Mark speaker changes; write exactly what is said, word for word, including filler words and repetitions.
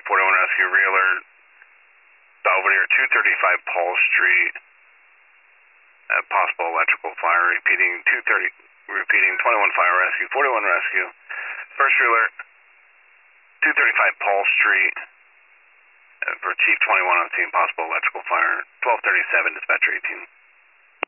Speaker 1: forty-one Rescue, Realer, Belvedere, two thirty-five Paul Street. Uh, possible electrical fire. Repeating two thirty. Repeating twenty-one Fire Rescue, forty-one Rescue. First Realer, two thirty-five Paul Street. Uh, for Chief twenty-one on scene, possible electrical fire. twelve thirty-seven, Dispatcher eighteen.